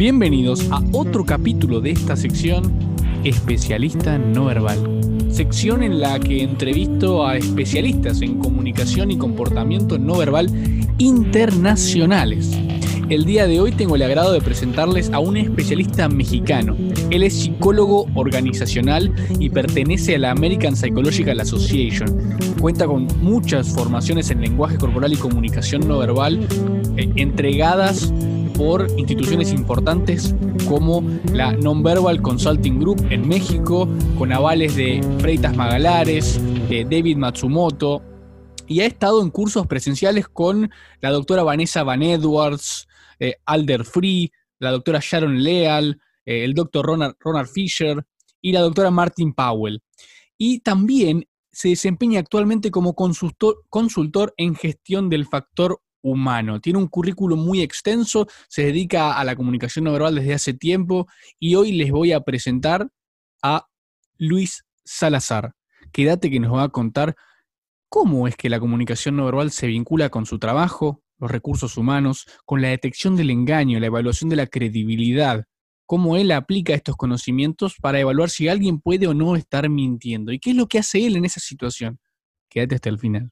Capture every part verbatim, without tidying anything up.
Bienvenidos a otro capítulo de esta sección Especialista No Verbal. Sección en la que entrevisto a especialistas en comunicación y comportamiento no verbal internacionales. El día de hoy tengo el agrado de presentarles a un especialista mexicano. Él es psicólogo organizacional y pertenece a la American Psychological Association. Cuenta con muchas formaciones en lenguaje corporal y comunicación no verbal, eh, entregadas por instituciones importantes como la Nonverbal Consulting Group en México, con avales de Freitas Magalares, de David Matsumoto, y ha estado en cursos presenciales con la doctora Vanessa Van Edwards, eh, Alder Free, la doctora Sharon Leal, eh, el doctor Ronald, Ronald Fisher y la doctora Martin Powell. Y también se desempeña actualmente como consultor, consultor en gestión del factor humano. Tiene un currículum muy extenso, se dedica a la comunicación no verbal desde hace tiempo y hoy les voy a presentar a Luis Salazar. Quédate que nos va a contar cómo es que la comunicación no verbal se vincula con su trabajo, los recursos humanos, con la detección del engaño, la evaluación de la credibilidad, cómo él aplica estos conocimientos para evaluar si alguien puede o no estar mintiendo y qué es lo que hace él en esa situación. Quédate hasta el final.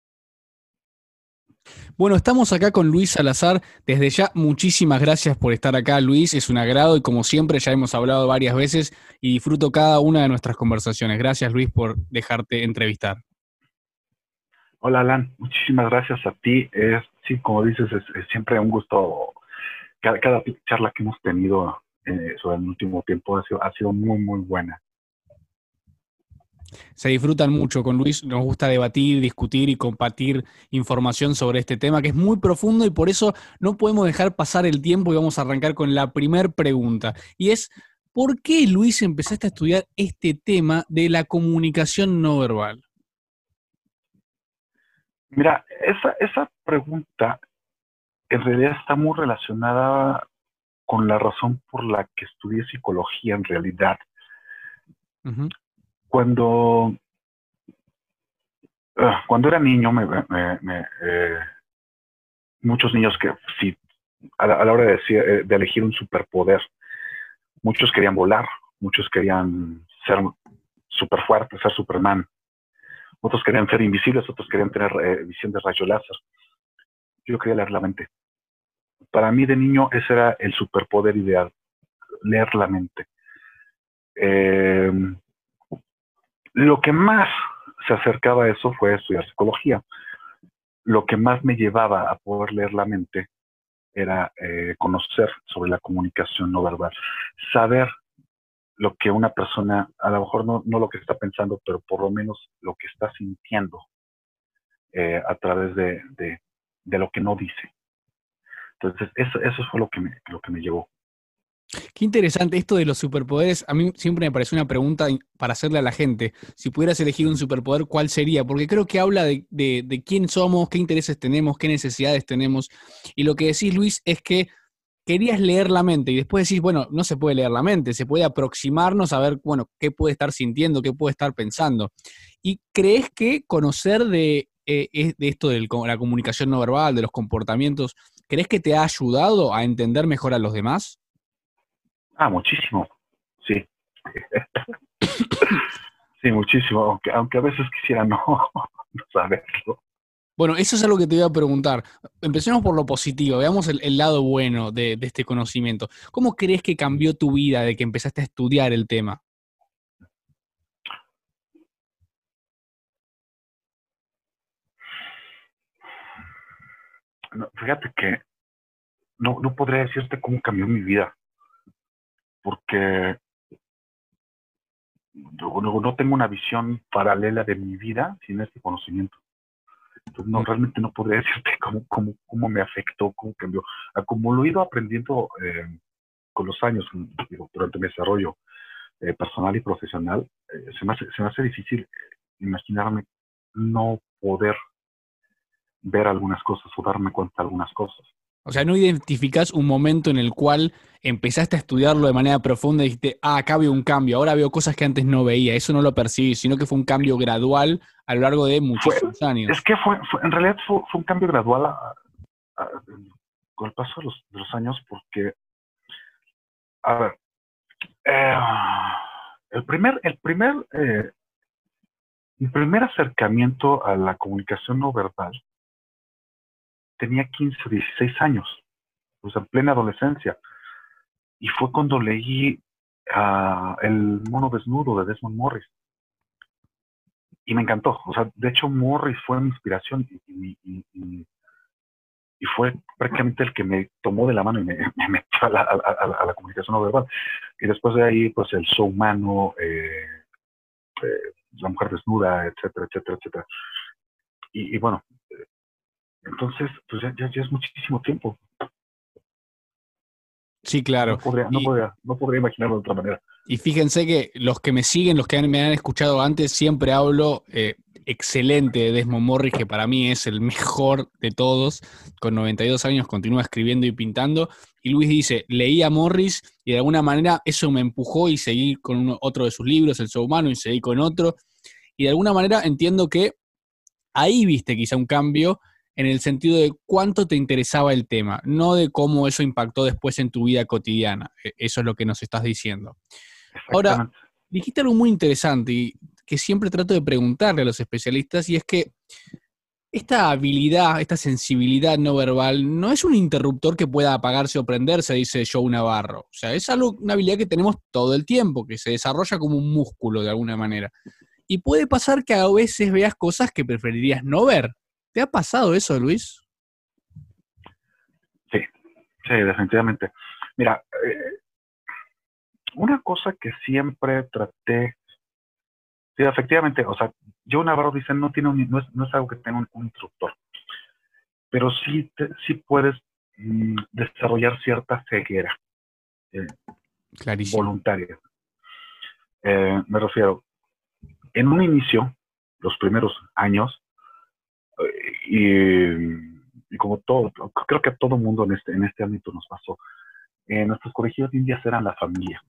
Bueno, estamos acá con Luis Salazar. Desde ya, muchísimas gracias por estar acá, Luis. Es un agrado y como siempre ya hemos hablado varias veces y disfruto cada una de nuestras conversaciones. Gracias, Luis, por dejarte entrevistar. Hola, Alan. Muchísimas gracias a ti. Es, sí, como dices, es, es siempre un gusto. Cada, cada charla que hemos tenido eh, sobre el último tiempo ha sido, ha sido muy, muy buena. Se disfrutan mucho con Luis, nos gusta debatir, discutir y compartir información sobre este tema que es muy profundo y por eso no podemos dejar pasar el tiempo y vamos a arrancar con la primera pregunta. Y es, ¿por qué, Luis, empezaste a estudiar este tema de la comunicación no verbal? Mira, esa, esa pregunta en realidad está muy relacionada con la razón por la que estudié psicología en realidad. Uh-huh. Cuando, uh, cuando era niño, me, me, me, eh, muchos niños que sí, a la, a la hora de, decir, de elegir un superpoder, muchos querían volar, muchos querían ser súper fuertes, ser Superman, otros querían ser invisibles, otros querían tener eh, visión de rayo láser. Yo quería leer la mente. Para mí de niño ese era el superpoder ideal, leer la mente. Eh, Lo que más se acercaba a eso fue estudiar psicología. Lo que más me llevaba a poder leer la mente era eh, conocer sobre la comunicación no verbal. Saber lo que una persona, a lo mejor no, no lo que está pensando, pero por lo menos lo que está sintiendo eh, a través de, de, de lo que no dice. Entonces, eso, eso fue lo que me, lo que me llevó. Qué interesante esto de los superpoderes. A mí siempre me pareció una pregunta para hacerle a la gente. Si pudieras elegir un superpoder, ¿cuál sería? Porque creo que habla de, de, de quién somos, qué intereses tenemos, qué necesidades tenemos. Y lo que decís, Luis, es que querías leer la mente y después decís, bueno, no se puede leer la mente, se puede aproximarnos a ver, bueno, qué puede estar sintiendo, qué puede estar pensando. ¿Y crees que conocer de, eh, de esto de la comunicación no verbal, de los comportamientos, crees que te ha ayudado a entender mejor a los demás? Ah, muchísimo, sí. Sí, muchísimo, aunque, aunque a veces quisiera no, no saberlo. Bueno, eso es algo que te iba a preguntar. Empecemos por lo positivo, veamos el, el lado bueno de, de este conocimiento. ¿Cómo crees que cambió tu vida de que empezaste a estudiar el tema? No, fíjate que no, no podría decirte cómo cambió mi vida, porque no, no tengo una visión paralela de mi vida sin este conocimiento. Entonces, no, realmente no podría decirte cómo, cómo, cómo me afectó, cómo cambió. Como lo he ido aprendiendo eh, con los años, digo, durante mi desarrollo eh, personal y profesional, eh, se, me hace, se me hace difícil imaginarme no poder ver algunas cosas o darme cuenta de algunas cosas. O sea, no identificás un momento en el cual empezaste a estudiarlo de manera profunda y dijiste, ah, acá veo un cambio, ahora veo cosas que antes no veía. Eso no lo percibí, sino que fue un cambio gradual a lo largo de muchísimos fue, años. Es que fue, fue en realidad fue, fue un cambio gradual a, a, con el paso de los, de los años, porque A ver, eh, el primer, el primer, eh, el primer acercamiento a la comunicación no verbal tenía quince o dieciséis años, pues en plena adolescencia. Y fue cuando leí uh, El mono desnudo de Desmond Morris. Y me encantó. O sea, de hecho, Morris fue mi inspiración y, y, y, y fue prácticamente el que me tomó de la mano y me, me metió a la, a, a, a la comunicación no verbal. Y después de ahí, pues el show humano, eh, eh, la mujer desnuda, etcétera, etcétera, etcétera. Y, y bueno, eh, entonces, pues ya, ya, ya es muchísimo tiempo. Sí, claro. No podría, no Y, podría, no podría imaginarlo de otra manera. y fíjense que los que me siguen, los que han, me han escuchado antes, siempre hablo eh, excelente de Desmond Morris, que para mí es el mejor de todos. Con noventa y dos años continúa escribiendo y pintando. Y Luis dice, leí a Morris y de alguna manera eso me empujó y seguí con uno, otro de sus libros, El Show Humano, y seguí con otro. Y de alguna manera entiendo que ahí viste quizá un cambio en el sentido de cuánto te interesaba el tema, no de cómo eso impactó después en tu vida cotidiana. Eso es lo que nos estás diciendo. Ahora, Exactamente. dijiste algo muy interesante y que siempre trato de preguntarle a los especialistas, y es que esta habilidad, esta sensibilidad no verbal, no es un interruptor que pueda apagarse o prenderse, dice Joe Navarro. O sea, es algo, una habilidad que tenemos todo el tiempo, que se desarrolla como un músculo de alguna manera. Y puede pasar que a veces veas cosas que preferirías no ver. ¿Te ha pasado eso, Luis? Sí, sí, definitivamente. Mira, eh, una cosa que siempre traté, sí, efectivamente, o sea, Joe Navarro dice, no, tiene un, no, es, no es algo que tenga un, un instructor, pero sí, te, sí puedes mm, desarrollar cierta ceguera eh, Clarísimo. voluntaria. Eh, me refiero, en un inicio, los primeros años, eh, y, y, como todo, creo que a todo mundo en este, en este ámbito nos pasó, eh, nuestros colegios de indias eran la familia.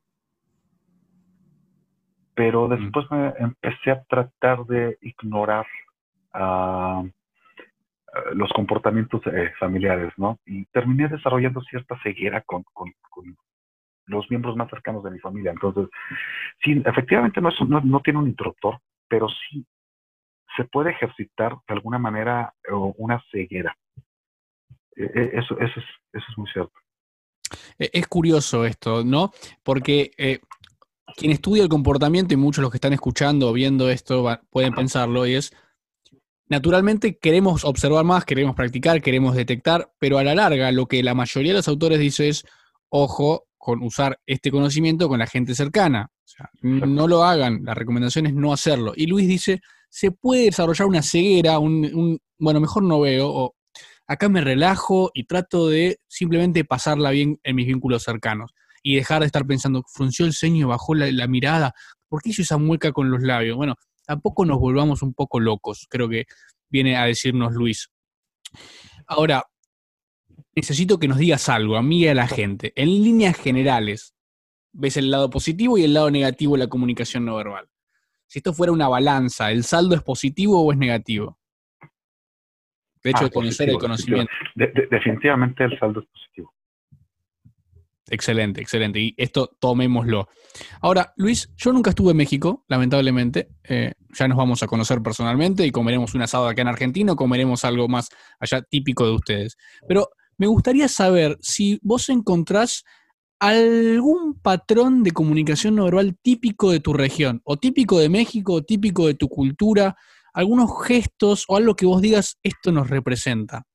Pero Mm. después me empecé a tratar de ignorar uh, los comportamientos eh, familiares, ¿no? Y terminé desarrollando cierta ceguera con, con, con, los miembros más cercanos de mi familia. Entonces, sí, efectivamente no, es, no, no tiene un interruptor, pero sí se puede ejercitar de alguna manera eh, una ceguera. Eh, eso, eso, es, eso es muy cierto. Es curioso esto, ¿no? Porque eh, quien estudia el comportamiento, y muchos de los que están escuchando o viendo esto va, pueden pensarlo, y es, naturalmente queremos observar más, queremos practicar, queremos detectar, pero a la larga lo que la mayoría de los autores dice es, ojo con usar este conocimiento con la gente cercana. O sea, no lo hagan, la recomendación es no hacerlo. Y Luis dice, se puede desarrollar una ceguera, un, un bueno, mejor no veo, o acá me relajo y trato de simplemente pasarla bien en mis vínculos cercanos y dejar de estar pensando, frunció el ceño, bajó la, la mirada, ¿por qué hizo esa mueca con los labios? Bueno, tampoco nos volvamos un poco locos, creo que viene a decirnos Luis. Ahora, necesito que nos digas algo, a mí y a la gente. En líneas generales, ves el lado positivo y el lado negativo de la comunicación no verbal. Si esto fuera una balanza, ¿el saldo es positivo o es negativo? De hecho, Ah, de conocer el positivo, definitiva. conocimiento. De, de, definitivamente el saldo es positivo. Excelente, excelente. Y esto tomémoslo. Ahora, Luis, yo nunca estuve en México, lamentablemente. Eh, ya nos vamos a conocer personalmente y comeremos un asado acá en Argentina o comeremos algo más allá típico de ustedes. Pero me gustaría saber si vos encontrás algún patrón de comunicación no verbal típico de tu región, o típico de México, o típico de tu cultura, algunos gestos o algo que vos digas, esto nos representa.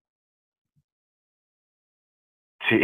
Sí.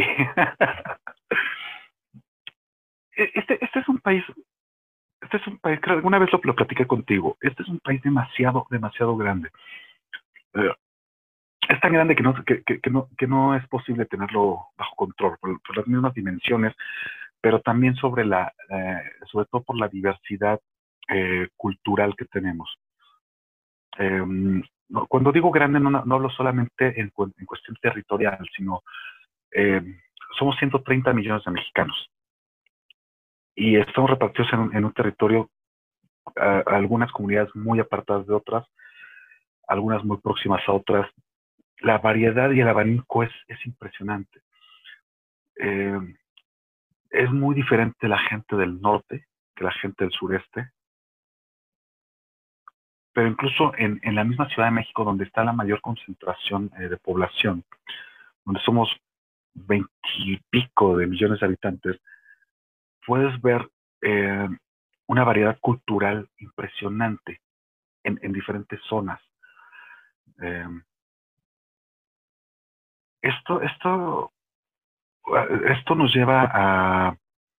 Este, este es un país, este es un país, creo, alguna vez lo, lo platiqué contigo, este es un país demasiado, demasiado grande. Eh, es tan grande que no, que, que, que, no, que no es posible tenerlo bajo control por, por las mismas dimensiones, pero también sobre la, eh, sobre todo por la diversidad eh, cultural que tenemos. Eh, no, cuando digo grande no, no hablo solamente en, en cuestión territorial, sino eh, somos ciento treinta millones de mexicanos y estamos repartidos en un, en un territorio, uh, algunas comunidades muy apartadas de otras, algunas muy próximas a otras. La variedad y el abanico es, es impresionante. Eh, es muy diferente la gente del norte que la gente del sureste. Pero incluso en, en la misma Ciudad de México, donde está la mayor concentración eh, de población, donde somos veintipico de millones de habitantes, puedes ver eh, una variedad cultural impresionante en, en diferentes zonas. Eh, esto, esto, esto nos lleva a,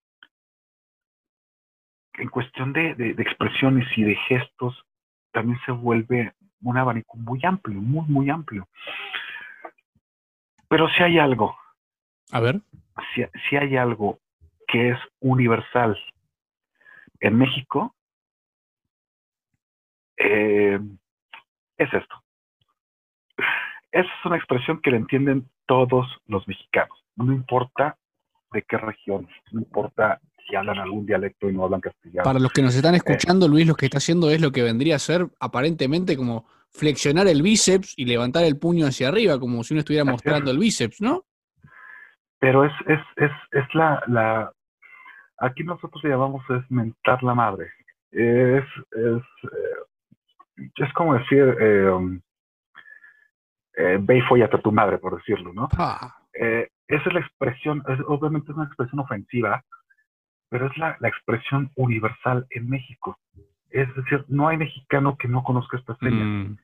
en cuestión de, de, de expresiones y de gestos, también se vuelve un abanico muy amplio, muy, muy amplio. Pero si hay algo, a ver, si, si hay algo que es universal en México, eh, es esto. Esa es una expresión que le entienden todos los mexicanos. No importa de qué región, no importa si hablan algún dialecto y no hablan castellano. para los que nos están escuchando, eh, Luis, lo que está haciendo es lo que vendría a ser aparentemente como flexionar el bíceps y levantar el puño hacia arriba, como si uno estuviera mostrando el bíceps, ¿no? Pero es, es, es, es la, la... Aquí nosotros le llamamos es mentar la madre. Es, es, eh, es como decir... Eh, Eh, ve y fóllate a tu madre, por decirlo, ¿no? Ah. Eh, esa es la expresión, es, obviamente es una expresión ofensiva, pero es la, la expresión universal en México. Es decir, no hay mexicano que no conozca esta seña. Mm.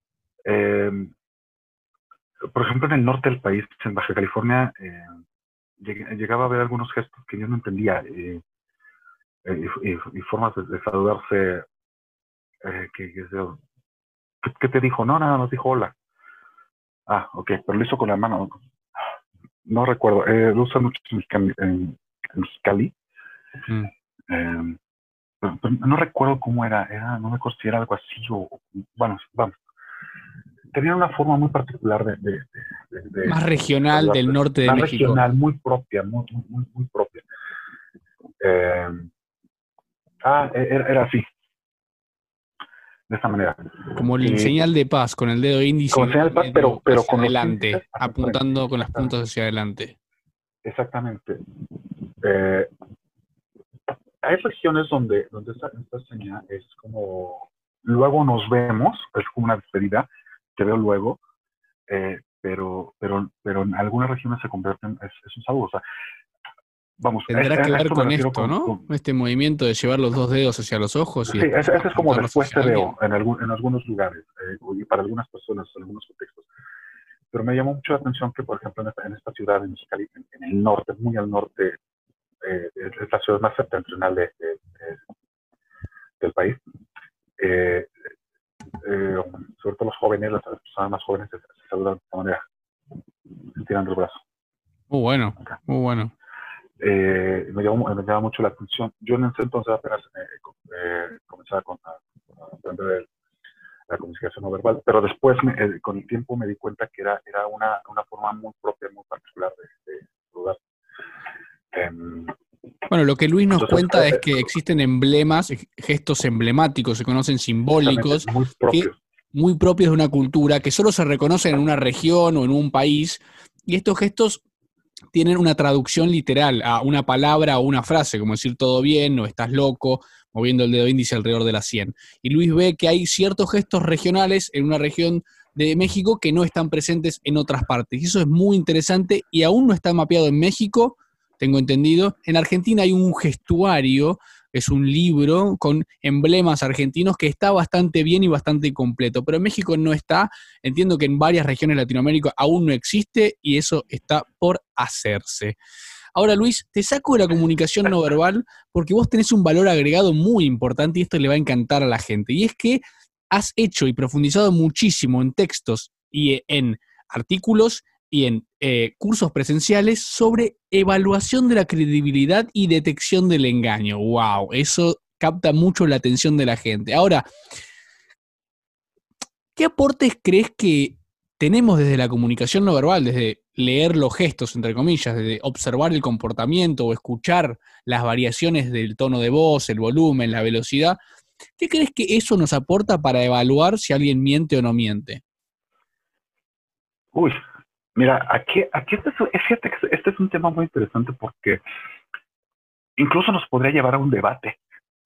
Eh, por ejemplo, en el norte del país, en Baja California, eh, lleg llegaba a ver algunos gestos que yo no entendía eh, eh, y, y, y formas de, de saludarse. Eh, que, que, ¿qué, ¿Qué te dijo? No, nada, nos dijo hola. Ah, ok, pero lo hizo con la mano. No recuerdo, eh, lo usan mucho en, en, en Mexicali. Mm. Eh, pero, pero no recuerdo cómo era, era, no me acuerdo si era algo así o, bueno, vamos. Tenía una forma muy particular de... de, de, de más regional de del norte de más México. Más regional, muy propia, muy, muy, muy propia. Eh, ah, era, era así. De esta manera. Como el y, señal de paz, con el dedo índice con señal de paz, pero, pero hacia con adelante, índices, apuntando con las puntas hacia adelante. Exactamente. Eh, hay regiones donde, donde esta, esta señal es como, luego nos vemos, es como una despedida, te veo luego, eh, pero, pero, pero en algunas regiones se convierten, es, es un saludo. O sea, vamos, tendrá es, que ver con esto, con, ¿no? Con, este movimiento de llevar los dos dedos hacia los ojos. Y sí, ese, ese es como después te veo en, algún, en algunos lugares, eh, y para algunas personas, en algunos contextos. Pero me llamó mucho la atención que, por ejemplo, en esta, en esta ciudad de Mexicali, en, en el norte, muy al norte, eh, es la ciudad más septentrional de, de, de, del país. Eh, eh, sobre todo los jóvenes, las personas más jóvenes se, se saludan de esta manera, estirando el brazo. Muy bueno, okay. Muy bueno. Eh, me, llamó, me llamó mucho la atención. Yo en ese entonces apenas eh, eh, comenzaba con, a, a aprender el, la comunicación no verbal, pero después me, eh, con el tiempo me di cuenta que era, era una, una forma muy propia, muy particular de, de saludar. Eh, Bueno, lo que Luis nos entonces, cuenta eh, es que existen emblemas, gestos emblemáticos, se conocen simbólicos, muy propios. Que, muy propios de una cultura, que solo se reconocen en una región o en un país, y estos gestos tienen una traducción literal a una palabra o una frase, como decir todo bien, o estás loco, moviendo el dedo índice alrededor de la sien. Y Luis ve que hay ciertos gestos regionales en una región de México que no están presentes en otras partes. Y eso es muy interesante y aún no está mapeado en México, tengo entendido. En Argentina hay un gestuario, es un libro con emblemas argentinos que está bastante bien y bastante completo, pero en México no está. Entiendo que en varias regiones de Latinoamérica aún no existe y eso está por hacerse. Ahora, Luis, te saco de la comunicación no verbal porque vos tenés un valor agregado muy importante y esto le va a encantar a la gente, y es que has hecho y profundizado muchísimo en textos y en artículos y en eh, cursos presenciales sobre evaluación de la credibilidad y detección del engaño. ¡Wow! Eso capta mucho la atención de la gente. Ahora, ¿qué aportes crees que tenemos desde la comunicación no verbal, desde leer los gestos, entre comillas, desde observar el comportamiento o escuchar las variaciones del tono de voz, el volumen, la velocidad? ¿Qué crees que eso nos aporta para evaluar si alguien miente o no miente? Uy, mira, aquí, aquí este, es, fíjate que este es un tema muy interesante porque incluso nos podría llevar a un debate.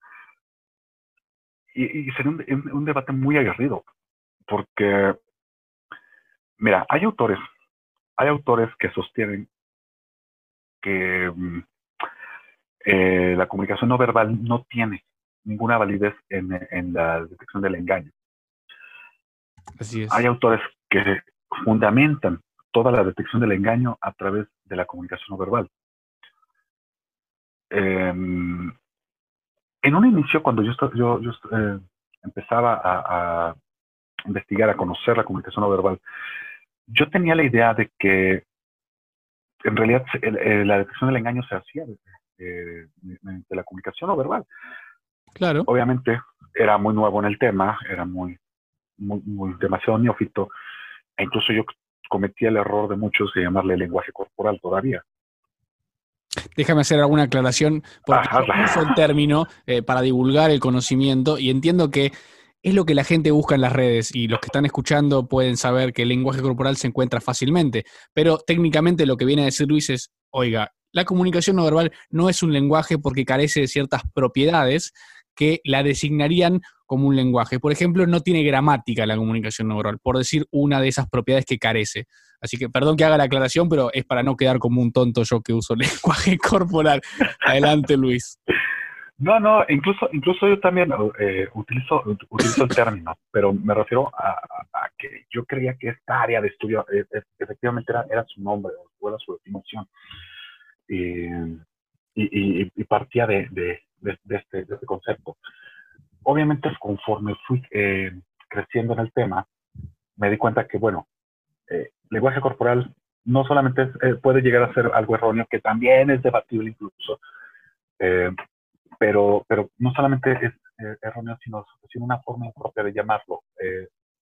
Y, y sería un, un, un debate muy aguerrido, porque, mira, hay autores, hay autores que sostienen que eh, la comunicación no verbal no tiene ninguna validez en, en la detección del engaño. Así es. Hay autores que fundamentan toda la detección del engaño a través de la comunicación no verbal. Eh, en un inicio, cuando yo, yo, yo eh, empezaba a, a investigar, a conocer la comunicación no verbal, yo tenía la idea de que en realidad el, el, la detección del engaño se hacía de, de, de la comunicación no verbal. Claro. Obviamente era muy nuevo en el tema, era muy, muy, muy demasiado neófito, e incluso yo cometí el error de muchos de llamarle lenguaje corporal todavía. Déjame hacer alguna aclaración, porque Ah, yo uso el término eh, para divulgar el conocimiento y entiendo que es lo que la gente busca en las redes y los que están escuchando pueden saber que el lenguaje corporal se encuentra fácilmente, pero técnicamente lo que viene a decir Luis es, oiga, la comunicación no verbal no es un lenguaje porque carece de ciertas propiedades que la designarían como un lenguaje. Por ejemplo, no tiene gramática la comunicación no verbal, por decir una de esas propiedades que carece. Así que perdón que haga la aclaración, pero es para no quedar como un tonto yo que uso lenguaje corporal. Adelante, Luis. No, no, incluso, incluso yo también eh, utilizo, utilizo el término, pero me refiero a, a, a que yo creía que esta área de estudio eh, efectivamente era, era su nombre o era su definición. Y, y, y, y partía de, de, de, de, este, de este concepto. Obviamente, conforme fui eh, creciendo en el tema, me di cuenta que, bueno, eh, lenguaje corporal no solamente es, eh, puede llegar a ser algo erróneo, que también es debatible incluso, eh, pero, pero no solamente es eh, erróneo, sino, sino una forma impropia de llamarlo, eh,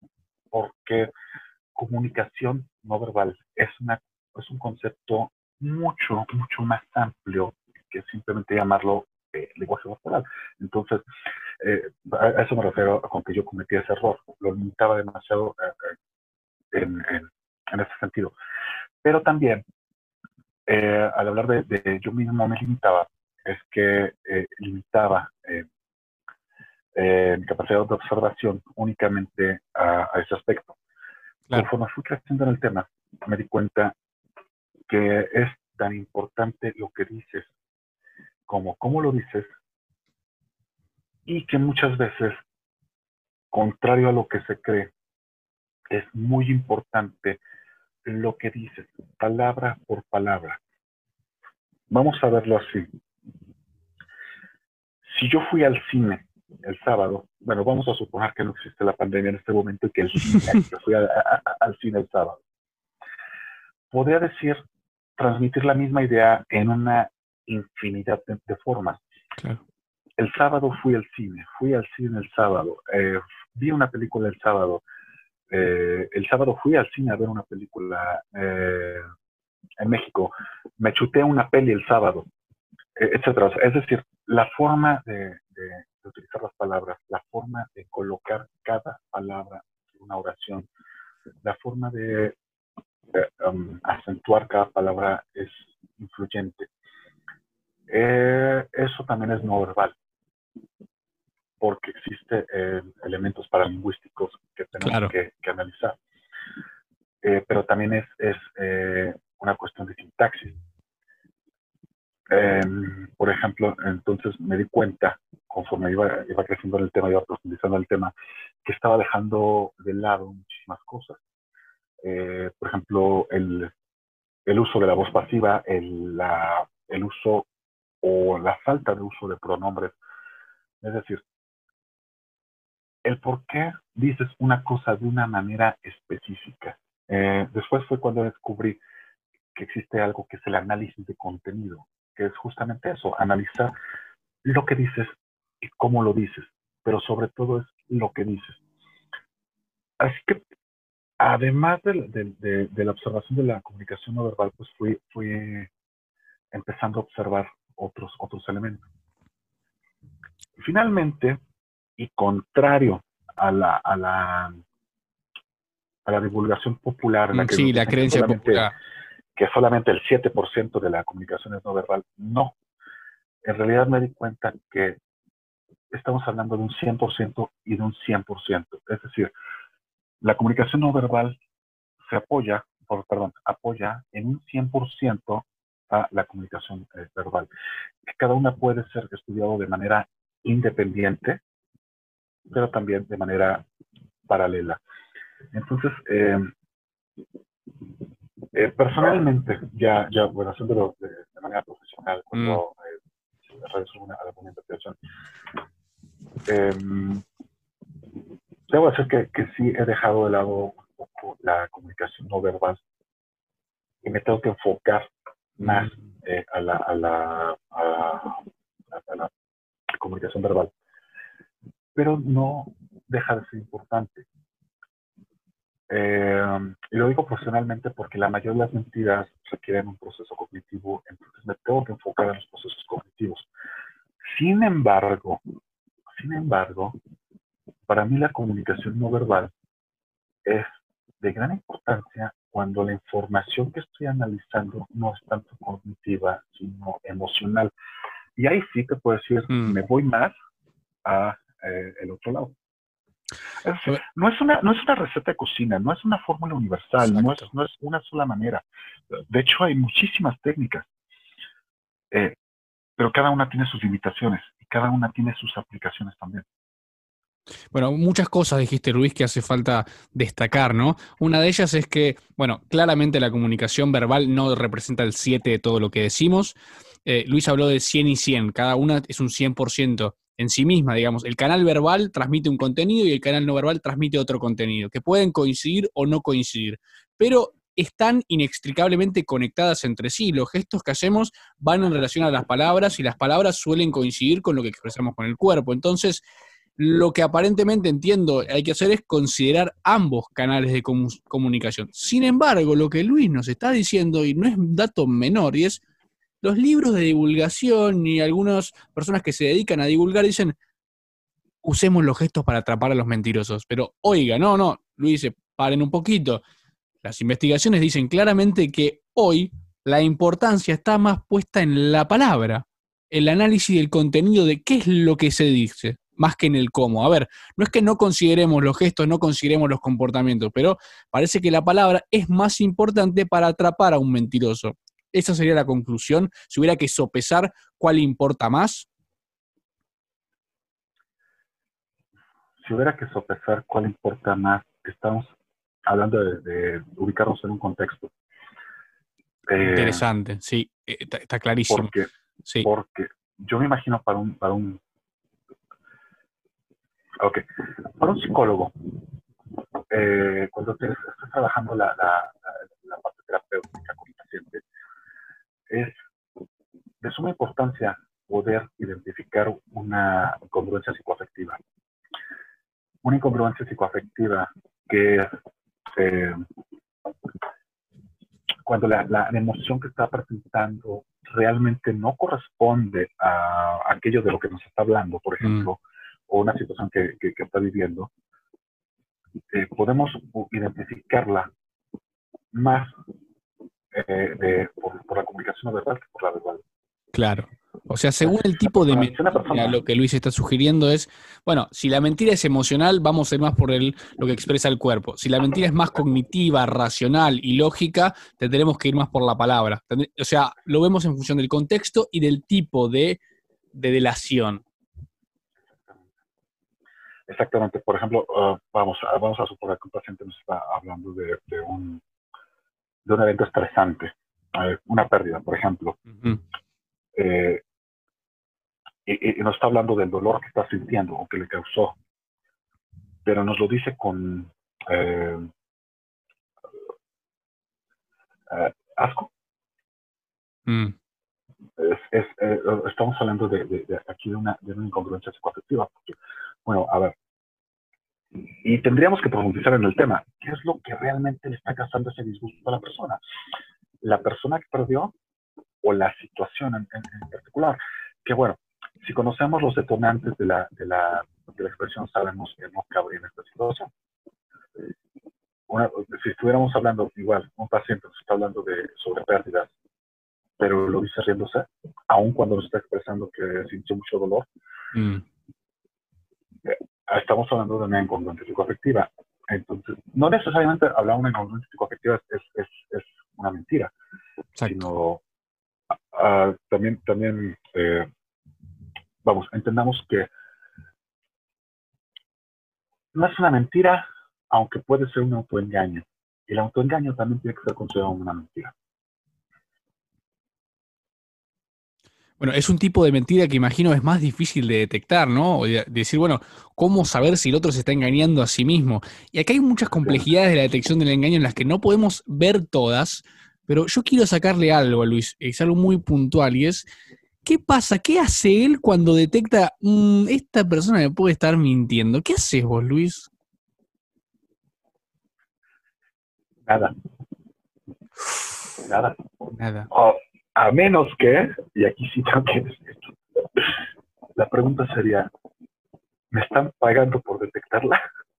porque comunicación no verbal es, una, es un concepto mucho, mucho más amplio que simplemente llamarlo eh, lenguaje corporal. Entonces, eh, a eso me refiero con que yo cometí ese error, lo limitaba demasiado eh, en, en, en ese sentido. Pero también, eh, al hablar de, de yo mismo me limitaba, es que eh, limitaba eh, eh, mi capacidad de observación únicamente a, a ese aspecto. Claro. Conforme fui creciendo en el tema, me di cuenta que es tan importante lo que dices como cómo lo dices, y que muchas veces, contrario a lo que se cree, es muy importante lo que dices, palabra por palabra. Vamos a verlo así. Si yo fui al cine el sábado, bueno, vamos a suponer que no existe la pandemia en este momento y que el cine, yo fui a, a, a, al cine el sábado, podría decir, transmitir la misma idea en una infinidad de, de formas. Claro. El sábado fui al cine, fui al cine el sábado, eh, vi una película el sábado, eh, el sábado fui al cine a ver una película eh, en México, me chuté una peli el sábado, eh, etcétera. Es decir, la forma de, de, de utilizar las palabras, la forma de colocar cada palabra en una oración, la forma de eh, um, acentuar cada palabra es influyente. Eh, eso también es no verbal, porque existen eh, elementos paralingüísticos que tenemos claro. que, que analizar. Eh, pero también es, es eh, una cuestión de sintaxis. Eh, por ejemplo, entonces me di cuenta, conforme iba, iba creciendo en el tema, iba profundizando en el tema, que estaba dejando de lado muchísimas cosas. Eh, por ejemplo, el, el uso de la voz pasiva, el, la, el uso o la falta de uso de pronombres. Es decir, el por qué dices una cosa de una manera específica. Eh, después fue cuando descubrí que existe algo que es el análisis de contenido, que es justamente eso, analizar lo que dices y cómo lo dices, pero sobre todo es lo que dices. Así que, además de, de, de, de la observación de la comunicación no verbal, pues fui, fui empezando a observar otros, otros elementos. Finalmente, y contrario a la, a la, a la divulgación popular, en la que sí, la creencia popular, que solamente el siete por ciento de la comunicación es no verbal, no. en realidad me di cuenta que estamos hablando de un cien por ciento y de un cien por ciento. Es decir, la comunicación no verbal se apoya, por, perdón, apoya en un cien por ciento a la comunicación eh, verbal. Que cada una puede ser estudiado de manera independiente, pero también de manera paralela. Entonces, eh, eh, personalmente, ya, ya, bueno, haciéndolo de, de manera profesional, cuando mm. eh, realizo una, alguna investigación, eh, debo decir que, que sí he dejado de lado un poco la comunicación no verbal y me tengo que enfocar más eh, a, la, a, la, a, la, a la comunicación verbal. Pero no deja de ser importante. Eh, y lo digo profesionalmente porque la mayoría de las mentiras requieren un proceso cognitivo, entonces me tengo que enfocar en los procesos cognitivos. Sin embargo, sin embargo, para mí la comunicación no verbal es de gran importancia cuando la información que estoy analizando no es tanto cognitiva, sino emocional. Y ahí sí te puedo decir, mm. me voy más a eh, el otro lado. Es decir, no es, una, no es una receta de cocina, no es una fórmula universal, no es, no es una sola manera. De hecho, hay muchísimas técnicas, eh, pero cada una tiene sus limitaciones y cada una tiene sus aplicaciones también. Bueno, muchas cosas dijiste, Luis, que hace falta destacar, ¿no? Una de ellas es que, bueno, claramente la comunicación verbal no representa el siete de todo lo que decimos. Eh, Luis habló de cien y cien, cada una es un cien por ciento en sí misma, digamos. El canal verbal transmite un contenido y el canal no verbal transmite otro contenido, que pueden coincidir o no coincidir, pero están inextricablemente conectadas entre sí. Los gestos que hacemos van en relación a las palabras y las palabras suelen coincidir con lo que expresamos con el cuerpo. Entonces, lo que aparentemente entiendo hay que hacer es considerar ambos canales de comu- comunicación. Sin embargo, lo que Luis nos está diciendo, y no es un dato menor, y es los libros de divulgación y algunas personas que se dedican a divulgar dicen, usemos los gestos para atrapar a los mentirosos. Pero oiga, no, no, Luis dice, paren un poquito. Las investigaciones dicen claramente que hoy la importancia está más puesta en la palabra, el análisis del contenido de qué es lo que se dice, más que en el cómo. A ver, no es que no consideremos los gestos, no consideremos los comportamientos, pero parece que la palabra es más importante para atrapar a un mentiroso. Esa sería la conclusión. Si hubiera que sopesar cuál importa más. Si hubiera que sopesar cuál importa más, estamos hablando de, de ubicarnos en un contexto. Eh, Interesante, sí, está, está clarísimo. Porque, sí. porque yo me imagino para un, para un, okay, para un psicólogo, eh, cuando te, estás trabajando la, la, la, la parte terapéutica con el paciente, es de suma importancia poder identificar una incongruencia psicoafectiva. Una incongruencia psicoafectiva que es eh, cuando la, la emoción que está presentando realmente no corresponde a aquello de lo que nos está hablando, por ejemplo, mm. o una situación que, que, que está viviendo, eh, podemos identificarla más eh, de, por, por la comunicación verbal que por la verbal. Claro. O sea, según el tipo de mentira, lo que Luis está sugiriendo es, bueno, si la mentira es emocional, vamos a ir más por el, lo que expresa el cuerpo. Si la mentira es más cognitiva, racional y lógica, tendremos que ir más por la palabra. O sea, lo vemos en función del contexto y del tipo de, de delación. Exactamente. Por ejemplo, uh, vamos, a, vamos a suponer que un paciente nos está hablando de, de, un, de un evento estresante, uh, una pérdida, por ejemplo. Uh-huh. eh, y, y nos está hablando del dolor que está sintiendo o que le causó, pero nos lo dice con eh, eh, asco. Mm. Es, es, eh, estamos hablando de, de, de aquí de una, de una incongruencia psicoafectiva. Porque, bueno, a ver, y tendríamos que profundizar en el tema. ¿Qué es lo que realmente le está causando ese disgusto a la persona? ¿La persona que perdió o la situación en, en, en particular? Que bueno, si conocemos los detonantes de la, de la, de la expresión, sabemos que no cabe en esta situación. Una, si estuviéramos hablando, igual, un paciente nos está hablando de, sobre pérdidas, pero lo dice riéndose, aun cuando nos está expresando que sintió mucho dolor. Mm. Eh, estamos hablando de una incongruencia psicoafectiva. Entonces, no necesariamente hablar de una incongruencia psicoafectiva es, es, es una mentira, exacto, sino uh, también, también eh, vamos, entendamos que no es una mentira, aunque puede ser un autoengaño. Y el autoengaño también tiene que ser considerado una mentira. Bueno, es un tipo de mentira que imagino es más difícil de detectar, ¿no? O de decir, bueno, ¿cómo saber si el otro se está engañando a sí mismo? Y acá hay muchas complejidades de la detección del engaño en las que no podemos ver todas, pero yo quiero sacarle algo a Luis, es algo muy puntual, y es, ¿qué pasa? ¿Qué hace él cuando detecta, mmm, esta persona me puede estar mintiendo? ¿Qué haces vos, Luis? Nada. Nada. Nada. Oh, a menos que, y aquí sí tengo que decir, la pregunta sería, ¿me están pagando por detectarla?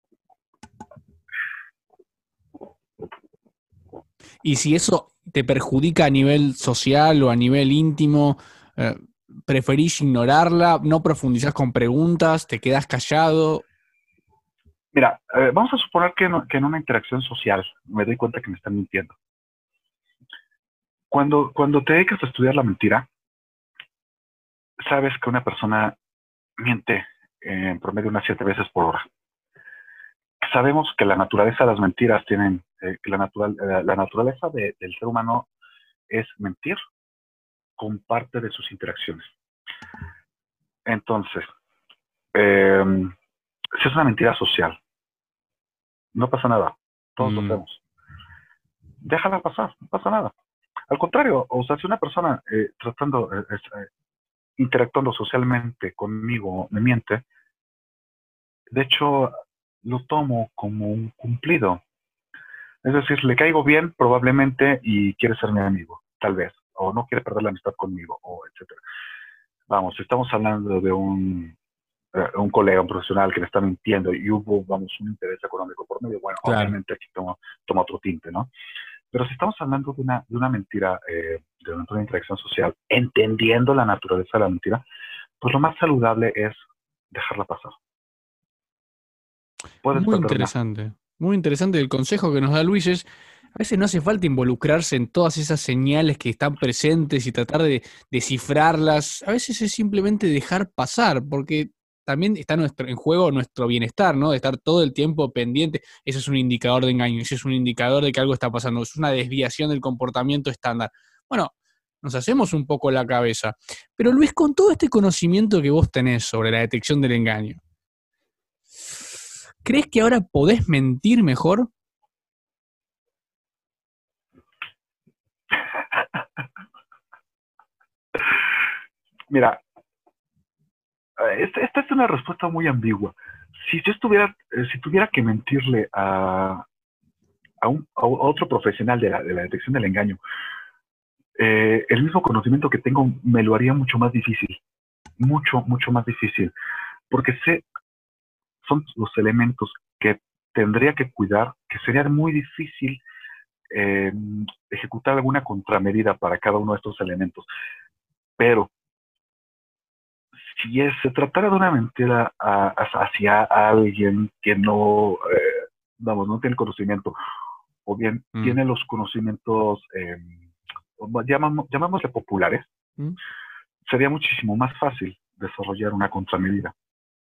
Y si eso te perjudica a nivel social o a nivel íntimo, eh, ¿preferís ignorarla? ¿No profundizás con preguntas? ¿Te quedás callado? Mira, eh, vamos a suponer que, no, que en una interacción social me doy cuenta que me están mintiendo. Cuando, cuando te dedicas a estudiar la mentira, sabes que una persona miente eh, en promedio unas siete veces por hora. Sabemos que la naturaleza de las mentiras tienen, eh, que la, natural, eh, la naturaleza de, del ser humano es mentir con parte de sus interacciones. Entonces, eh, si es una mentira social, no pasa nada, todos mm. lo hacemos. Déjala pasar, no pasa nada. Al contrario, o sea, si una persona eh, tratando, eh, eh, interactuando socialmente conmigo me miente, de hecho, lo tomo como un cumplido. Es decir, le caigo bien probablemente y quiere ser mi amigo, tal vez, o no quiere perder la amistad conmigo, o etcétera. Vamos, estamos hablando de un, eh, un colega, un profesional que le está mintiendo y hubo, vamos, un interés económico por medio. Bueno, claro, obviamente aquí toma, toma otro tinte, ¿no? Pero si estamos hablando de una, de una mentira, eh, de una interacción social, entendiendo la naturaleza de la mentira, pues lo más saludable es dejarla pasar. Puedes muy interesante, muy interesante el consejo que nos da Luis es, a veces no hace falta involucrarse en todas esas señales que están presentes y tratar de descifrarlas, a veces es simplemente dejar pasar, porque también está nuestro, en juego nuestro bienestar, ¿no? De estar todo el tiempo pendiente, ese es un indicador de engaño, ese es un indicador de que algo está pasando, es una desviación del comportamiento estándar. Bueno, nos hacemos un poco la cabeza. Pero Luis, con todo este conocimiento que vos tenés sobre la detección del engaño, ¿crees que ahora podés mentir mejor? Mira, esta, esta es una respuesta muy ambigua. Si yo estuviera, eh, si tuviera que mentirle a, a, un, a otro profesional de la, de la detección del engaño, eh, el mismo conocimiento que tengo me lo haría mucho más difícil. Mucho, mucho más difícil. Porque sé, son los elementos que tendría que cuidar, que sería muy difícil eh, ejecutar alguna contramedida para cada uno de estos elementos. Pero si es, se tratara de una mentira a, a, hacia alguien que no, eh, vamos, no tiene conocimiento, o bien mm. tiene los conocimientos, eh, llamamos, llamámosle populares, mm. sería muchísimo más fácil desarrollar una contramedida.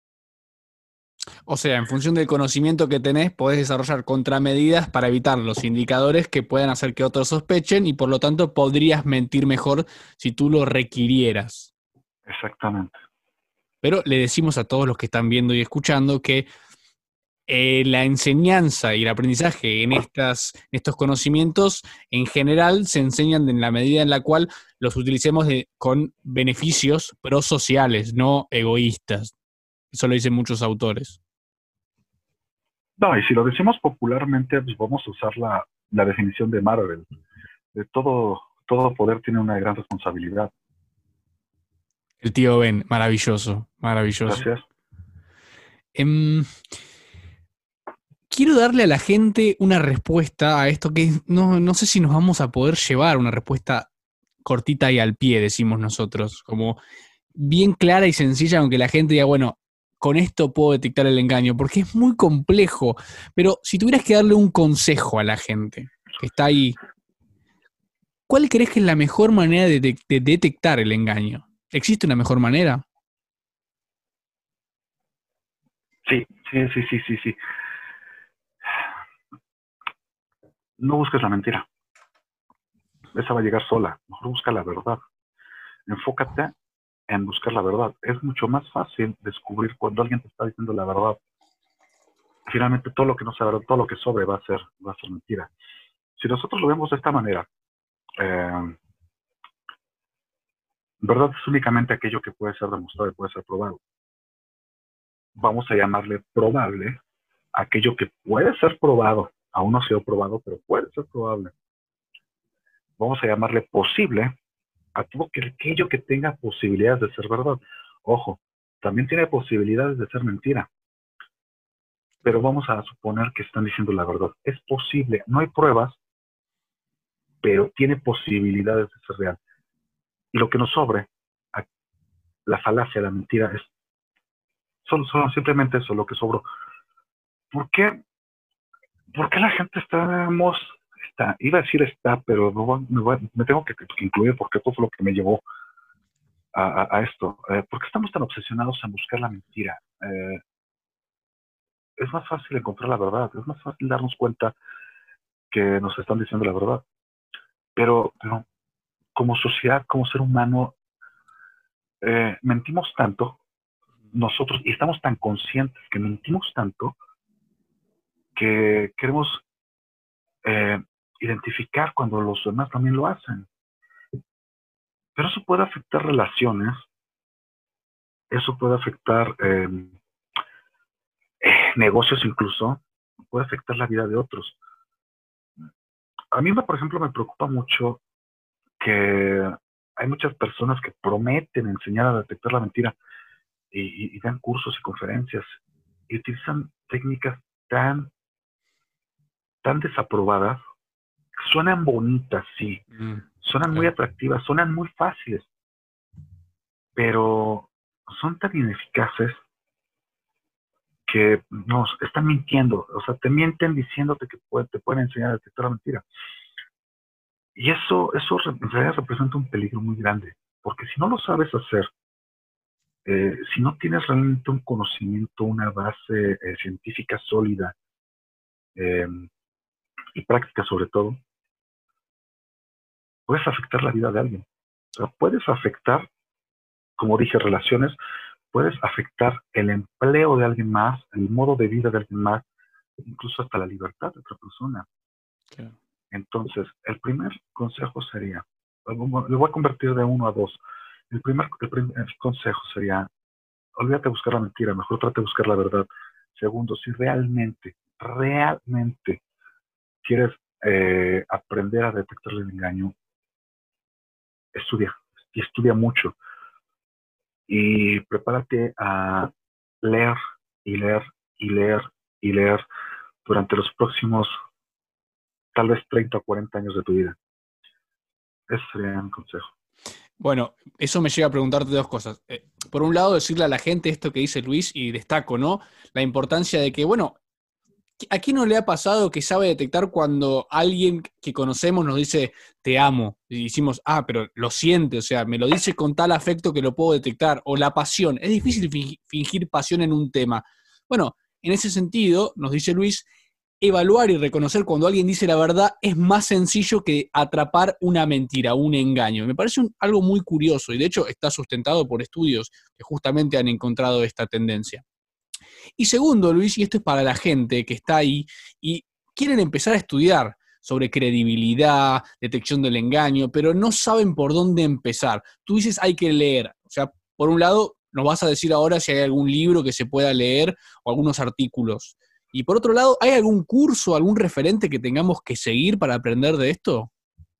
O sea, en función del conocimiento que tenés, podés desarrollar contramedidas para evitar los indicadores que puedan hacer que otros sospechen y por lo tanto podrías mentir mejor si tú lo requirieras. Exactamente. Pero le decimos a todos los que están viendo y escuchando que eh, la enseñanza y el aprendizaje en, estas, en estos conocimientos en general se enseñan en la medida en la cual los utilicemos de, con beneficios prosociales, no egoístas. Eso lo dicen muchos autores. No, y si lo decimos popularmente, pues vamos a usar la, la definición de Marvel. De todo, todo poder tiene una gran responsabilidad. El tío Ben, maravilloso, maravilloso. Gracias. Um, quiero darle a la gente una respuesta a esto que no, no sé si nos vamos a poder llevar una respuesta cortita y al pie, decimos nosotros, como bien clara y sencilla, aunque la gente diga, bueno, con esto puedo detectar el engaño, porque es muy complejo. Pero si tuvieras que darle un consejo a la gente que está ahí, ¿cuál crees que es la mejor manera de, de, de detectar el engaño? ¿Existe una mejor manera? Sí, sí, sí, sí, sí, sí. No busques la mentira. Esa va a llegar sola. Mejor busca la verdad. Enfócate en buscar la verdad. Es mucho más fácil descubrir cuando alguien te está diciendo la verdad. Finalmente, todo lo que no sea verdad, todo lo que sobre va a ser, va a ser mentira. Si nosotros lo vemos de esta manera, eh, verdad es únicamente aquello que puede ser demostrado y puede ser probado. Vamos a llamarle probable aquello que puede ser probado. Aún no ha sido probado, pero puede ser probable. Vamos a llamarle posible a todo aquello que tenga posibilidades de ser verdad. Ojo, también tiene posibilidades de ser mentira. Pero vamos a suponer que están diciendo la verdad. Es posible, no hay pruebas, pero tiene posibilidades de ser real. Y lo que nos sobre, la falacia, la mentira, es solo, solo simplemente eso, lo que sobró. ¿Por qué? ¿Por qué la gente estamos, está, iba a decir está, pero no, me, voy, me tengo que, que incluir porque eso fue lo que me llevó a, a, a esto? Eh, ¿Por qué estamos tan obsesionados en buscar la mentira? Eh, es más fácil encontrar la verdad, es más fácil darnos cuenta que nos están diciendo la verdad. Pero, pero como sociedad, como ser humano, eh, mentimos tanto nosotros y estamos tan conscientes que mentimos tanto que queremos eh, identificar cuando los demás también lo hacen. Pero eso puede afectar relaciones, eso puede afectar eh, eh, negocios incluso, puede afectar la vida de otros. A mí, por ejemplo, me preocupa mucho que hay muchas personas que prometen enseñar a detectar la mentira y, y, y dan cursos y conferencias y utilizan técnicas tan, tan desaprobadas. Suenan bonitas, sí, Mm, suenan muy claro. atractivas, suenan muy fáciles, pero son tan ineficaces que nos están mintiendo. O sea, te mienten diciéndote que puede, te pueden enseñar a detectar la mentira. Y eso, eso en realidad representa un peligro muy grande, porque si no lo sabes hacer, eh, si no tienes realmente un conocimiento, una base eh, científica sólida eh, y práctica sobre todo, puedes afectar la vida de alguien. O sea, puedes afectar, como dije, relaciones, puedes afectar el empleo de alguien más, el modo de vida de alguien más, incluso hasta la libertad de otra persona. Claro. Entonces, el primer consejo sería, lo voy a convertir de uno a dos. El primer, el primer consejo sería, olvídate de buscar la mentira, mejor trate de buscar la verdad. Segundo, si realmente, realmente quieres eh, aprender a detectar el engaño, estudia, y estudia mucho. Y prepárate a leer y leer y leer y leer durante los próximos tal vez treinta o cuarenta años de tu vida. Ese sería mi consejo. Bueno, eso me llega a preguntarte dos cosas. Eh, por un lado, decirle a la gente esto que dice Luis, y destaco, ¿no? La importancia de que, bueno, ¿a quién no le ha pasado que sabe detectar cuando alguien que conocemos nos dice te amo? Y decimos, ah, pero lo siente, o sea, me lo dice con tal afecto que lo puedo detectar. O la pasión. Es difícil fingir pasión en un tema. Bueno, en ese sentido, nos dice Luis, evaluar y reconocer cuando alguien dice la verdad es más sencillo que atrapar una mentira, un engaño. Me parece un, algo muy curioso y de hecho está sustentado por estudios que justamente han encontrado esta tendencia. Y segundo, Luis, y esto es para la gente que está ahí y quieren empezar a estudiar sobre credibilidad, detección del engaño, pero no saben por dónde empezar. Tú dices hay que leer. O sea, por un lado, nos vas a decir ahora si hay algún libro que se pueda leer o algunos artículos. Y por otro lado, ¿hay algún curso, algún referente que tengamos que seguir para aprender de esto?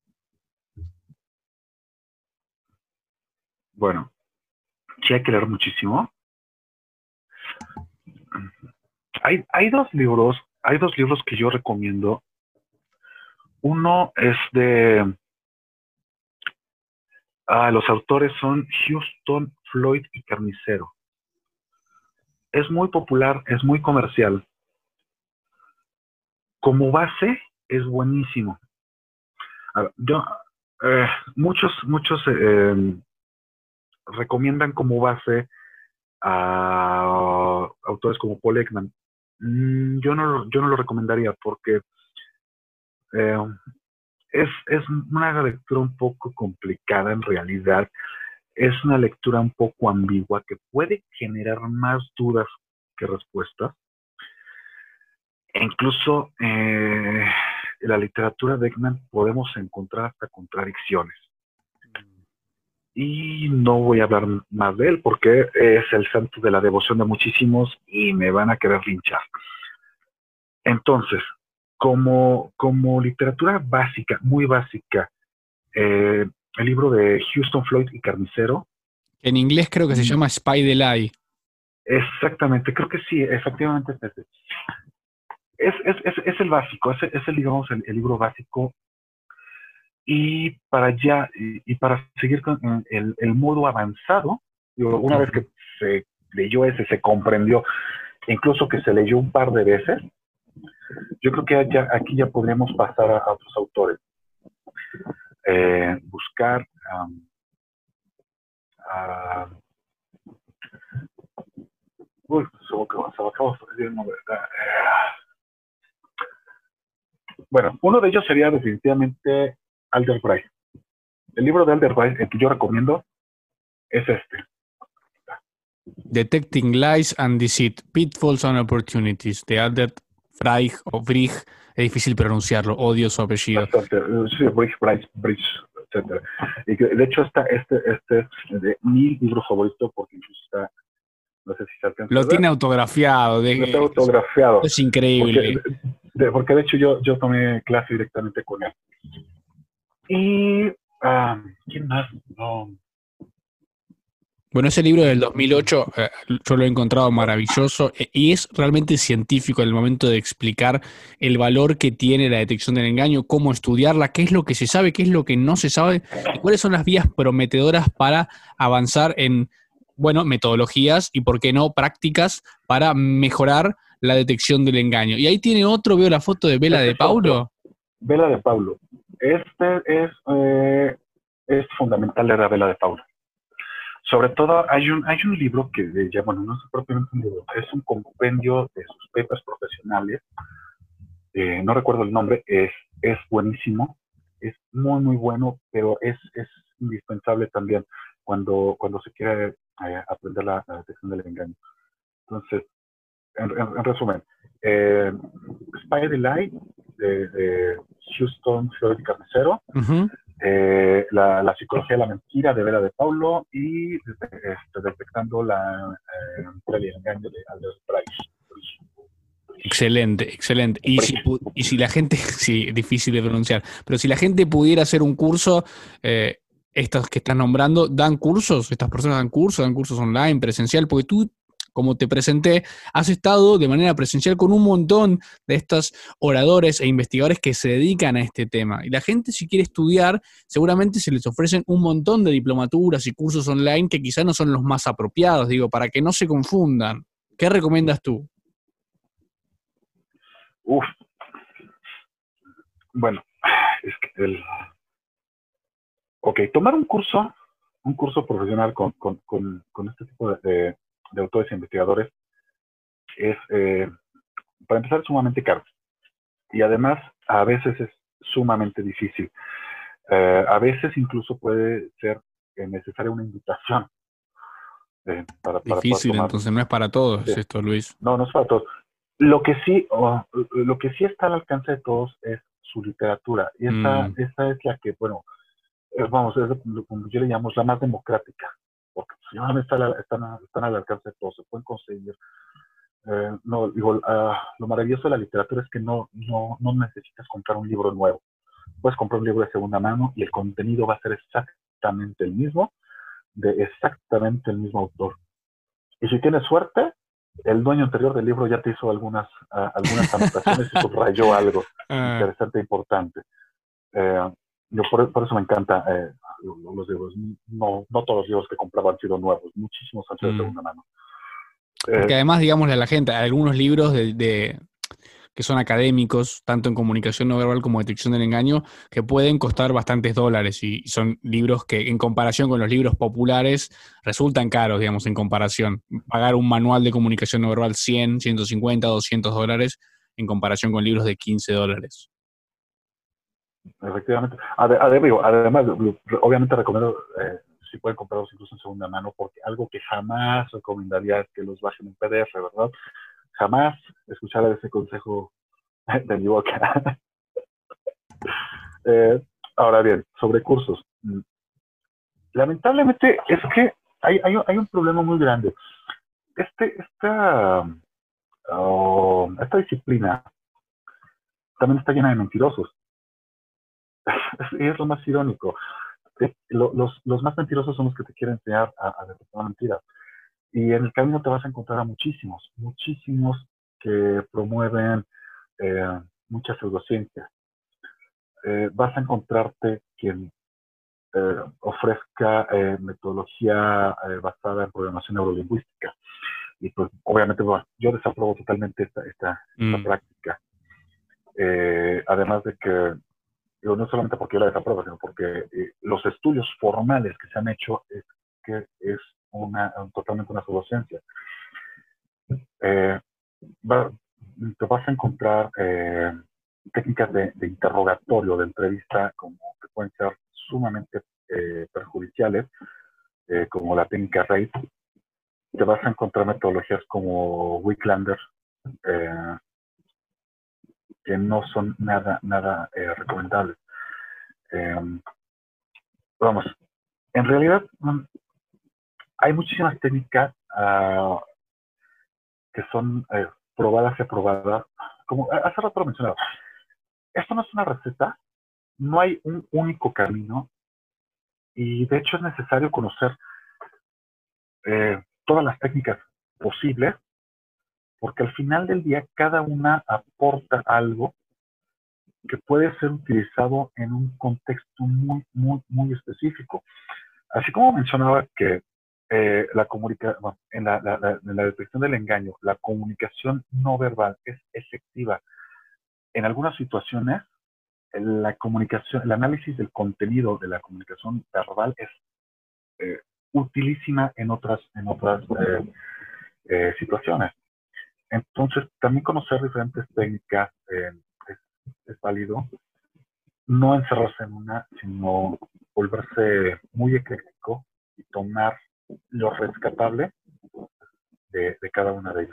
Bueno, sí hay que leer muchísimo. Hay, hay dos libros, hay dos libros que yo recomiendo. Uno es de Ah, los autores son Huston, Floyd y Carnicero. Es muy popular, es muy comercial. Como base, es buenísimo. A ver, yo, eh, muchos, muchos eh, recomiendan como base a autores como Paul Ekman. Mm, yo no, yo no lo recomendaría porque eh, es, es una lectura un poco complicada en realidad. Es una lectura un poco ambigua que puede generar más dudas que respuestas. E incluso eh, en la literatura de Ekman podemos encontrar hasta contradicciones. Y no voy a hablar más de él porque es el santo de la devoción de muchísimos y me van a querer linchar. Entonces, como, como literatura básica, muy básica, eh, el libro de Huston, Floyd y Carnicero. En inglés creo que se llama Spy the Lie. Exactamente, creo que sí, efectivamente es ese. Es, es, es, es el básico, es, es el, digamos, el, el libro básico. Y para ya, y, y para seguir con el, el modo avanzado, digo, una uh-huh. vez que se leyó ese, se comprendió, incluso que se leyó un par de veces, yo creo que ya, aquí ya podríamos pasar a, a otros autores. Eh, buscar um, uh, uy, se me acabó el nombre. Bueno, uno de ellos sería definitivamente Alder Bray. El libro de Alder Bray, el que yo recomiendo, es este. Detecting Lies and Deceit, Pitfalls and Opportunities, de Alder Bray o Brig, es difícil pronunciarlo, odio su apellido. Bastante, sí, Brig, Bryce, Bridge, etcétera. Y que, de hecho, está, este, este es de mi libro favorito porque incluso está, no sé si se alcanza Lo a ver. tiene autografiado. De, Lo tiene autografiado. Es increíble. Porque de, porque de hecho yo, yo tomé clase directamente con él. Y, um, ¿quién más? No. Bueno, ese libro del dos mil ocho eh, yo lo he encontrado maravilloso eh, y es realmente científico en el momento de explicar el valor que tiene la detección del engaño, cómo estudiarla, qué es lo que se sabe, qué es lo que no se sabe y cuáles son las vías prometedoras para avanzar en, bueno, metodologías y, por qué no, prácticas para mejorar la detección del engaño. Y ahí tiene otro, veo la foto de Vela este de Paulo. Vela de Paulo. Este es, eh, es fundamental leer a Vela de Paulo. Sobre todo, hay un, hay un libro que, ya, bueno, no es propiamente un libro, es un compendio de sus papers profesionales. Eh, no recuerdo el nombre, es, es buenísimo, es muy, muy bueno, pero es, es indispensable también cuando, cuando se quiere eh, aprender la, la detección del engaño. Entonces, en, en, en resumen, eh, Spy the Lie de, de Huston, Floyd y Carnicero. Uh-huh. Eh, la, la psicología de la mentira de Vela de Paulo y este, detectando la eh, mentira y el engaño de Alder Bray. Excelente, excelente. Y si, y si la gente, sí, difícil de pronunciar, pero si la gente pudiera hacer un curso, eh, estos que estás nombrando, ¿dan cursos? ¿Estas personas dan cursos? ¿Dan cursos online, presencial? Porque tú, como te presenté, has estado de manera presencial con un montón de estos oradores e investigadores que se dedican a este tema. Y la gente, si quiere estudiar, seguramente se les ofrecen un montón de diplomaturas y cursos online que quizás no son los más apropiados, digo, para que no se confundan. ¿Qué recomiendas tú? Uf. Bueno, es que el... Ok, tomar un curso, un curso profesional con, con, con, con este tipo de... de de autores e investigadores es, eh, para empezar, sumamente caro y además a veces es sumamente difícil. Eh, a veces incluso puede ser eh, necesaria una invitación eh, para, para difícil, entonces no es para todos sí. Esto, Luis. No, no es para todos. Lo que sí, oh, lo que sí está al alcance de todos es su literatura y esa, mm. esa es la que, bueno, eh, vamos, es lo que yo le llamo la más democrática. Porque pues, están, están, están al alcance de todos, se pueden conseguir. Eh, no, digo, uh, lo maravilloso de la literatura es que no, no, no necesitas comprar un libro nuevo. Puedes comprar un libro de segunda mano y el contenido va a ser exactamente el mismo, de exactamente el mismo autor. Y si tienes suerte, el dueño anterior del libro ya te hizo algunas, uh, algunas anotaciones y subrayó algo interesante e importante. Eh, yo por, por eso me encanta eh, los libros. No, no todos los libros que compraba han sido nuevos, muchísimos han sido de Mm. segunda mano. Porque Eh, además, digámosle a la gente, hay algunos libros de, de- que son académicos, tanto en comunicación no verbal como detección del engaño, que pueden costar bastantes dólares y, y son libros que en comparación con los libros populares resultan caros, digamos, en comparación. Pagar un manual de comunicación no verbal cien, ciento cincuenta, doscientos dólares en comparación con libros de quince dólares. Efectivamente. Ade- ade- digo, además, obviamente recomiendo, eh, si pueden comprarlos incluso en segunda mano, porque algo que jamás recomendaría es que los bajen en P D F, ¿verdad? Jamás escuchar ese consejo de mi boca. Eh, ahora bien, sobre cursos. Lamentablemente es que hay, hay, hay un problema muy grande. Este, esta, oh, esta disciplina también está llena de mentirosos. Y es lo más irónico. Eh, lo- los, los más mentirosos son los que te quieren enseñar a, a detectar mentiras. Y en el camino te vas a encontrar a muchísimos, muchísimos que promueven eh, mucha pseudociencia. Eh, vas a encontrarte quien eh, ofrezca eh, metodología eh, basada en programación neurolingüística. Y pues obviamente bueno, yo desapruebo totalmente esta, esta, esta Mm. práctica. Eh, además de que, yo no solamente porque yo la desapruebo, sino porque eh, los estudios formales que se han hecho es que es una, totalmente una pseudociencia. Eh, va, te vas a encontrar eh, técnicas de, de interrogatorio, de entrevista, como que pueden ser sumamente eh, perjudiciales, eh, como la técnica RAID. Te vas a encontrar metodologías como Wicklander, eh, que no son nada, nada eh, recomendables. Eh, vamos, en realidad mm, hay muchísimas técnicas uh, que son eh, probadas y aprobadas. Como hace rato lo mencionaba, esto no es una receta, no hay un único camino y de hecho es necesario conocer eh, todas las técnicas posibles porque al final del día cada una aporta algo que puede ser utilizado en un contexto muy, muy, muy específico. Así como mencionaba que eh, la comunica bueno, en, la, la, la, en la detección del engaño, la comunicación no verbal es efectiva. En algunas situaciones, la comunicación, el análisis del contenido de la comunicación verbal es eh, utilísima en otras, en otras eh, eh, situaciones. Entonces, también conocer diferentes técnicas eh, es, es válido. No encerrarse en una, sino volverse muy ecléctico y tomar lo rescatable de, de cada una de ellas.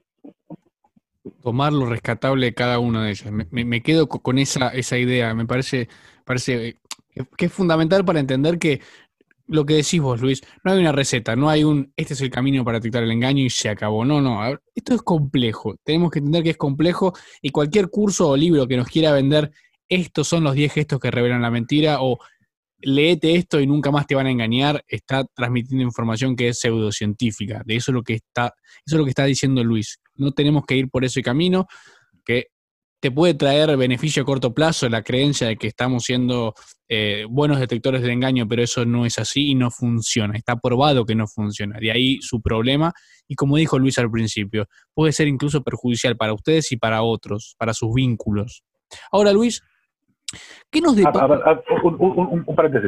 Tomar lo rescatable de cada una de ellas. Me, me- me quedo co- con esa, esa idea. Me parece, parece eh, que, que es fundamental para entender que lo que decís vos, Luis, no hay una receta, no hay un, este es el camino para detectar el engaño y se acabó. No, no, a ver, esto es complejo. Tenemos que entender que es complejo y cualquier curso o libro que nos quiera vender, estos son los diez gestos que revelan la mentira o léete esto y nunca más te van a engañar, está transmitiendo información que es pseudocientífica. De eso es lo que está, eso es lo que está diciendo Luis. No tenemos que ir por ese camino que te puede traer beneficio a corto plazo, la creencia de que estamos siendo eh, buenos detectores del engaño, pero eso no es así y no funciona. Está probado que no funciona. De ahí su problema. Y como dijo Luis al principio, puede ser incluso perjudicial para ustedes y para otros, para sus vínculos. Ahora, Luis, ¿qué nos A, depara? a, a, un, un, un, paréntesis.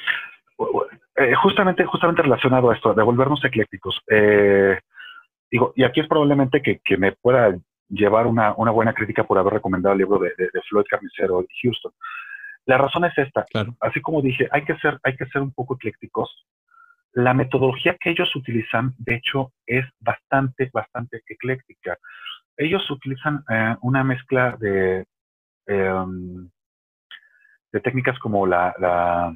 Eh, justamente, justamente relacionado a esto, de volvernos eclécticos. Eh, digo, y aquí es probablemente que, que me pueda llevar una, una buena crítica por haber recomendado el libro de, de, de Floyd Carnicero y Houston. La razón es esta. Claro. Así como dije, hay que ser, hay que ser un poco eclécticos. La metodología que ellos utilizan, de hecho, es bastante, bastante ecléctica. Ellos utilizan eh, una mezcla de, eh, de técnicas como la, la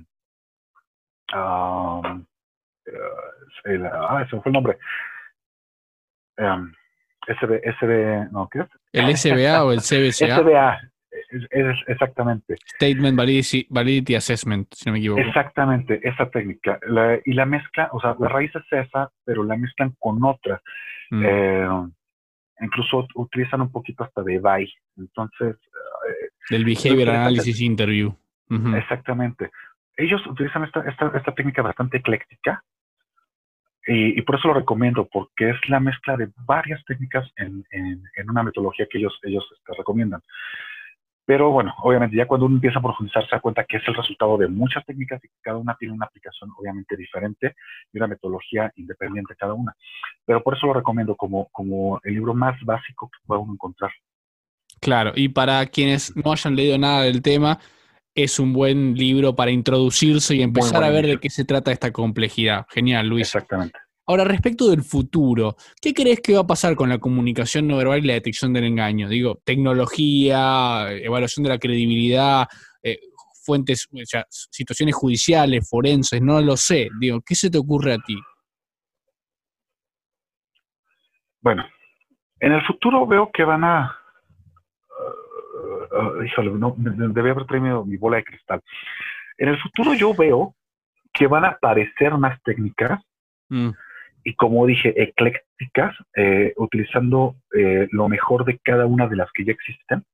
um, el, ah, se me fue el nombre. Um, S B, S B, no, ¿qué es? ¿El S B A o el C B C A? S B A, es, es, exactamente. Statement Validity, Validity Assessment, si no me equivoco. Exactamente, esa técnica. La, y la mezcla, o sea, la raíz es esa, pero la mezclan con otra. Mm. Eh, incluso utilizan un poquito hasta de B A I. Entonces... Del Behavior Analysis Interview. Uh-huh. Exactamente. ellos utilizan esta, esta, esta técnica bastante ecléctica y, y por eso lo recomiendo, porque es la mezcla de varias técnicas en, en, en una metodología que ellos, ellos este, recomiendan. Pero bueno, obviamente ya cuando uno empieza a profundizar se da cuenta que es el resultado de muchas técnicas y que cada una tiene una aplicación obviamente diferente y una metodología independiente cada una. Pero por eso lo recomiendo como, como el libro más básico que pueda uno encontrar. Claro, y para quienes no hayan leído nada del tema, es un buen libro para introducirse y Muy empezar buen a ver de inicio. qué se trata esta complejidad. Genial, Luis. Exactamente. Ahora, respecto del futuro, ¿qué crees que va a pasar con la comunicación no verbal y la detección del engaño? Digo, tecnología, evaluación de la credibilidad, eh, fuentes, o sea, situaciones judiciales, forenses, no lo sé. Digo, ¿qué se te ocurre a ti? Bueno, en el futuro veo que van a... Uh, uh, híjole, no, debí haber traído mi bola de cristal. En el futuro yo veo que van a aparecer más técnicas mm. y, como dije, eclécticas, eh, utilizando eh, lo mejor de cada una de las que ya existen.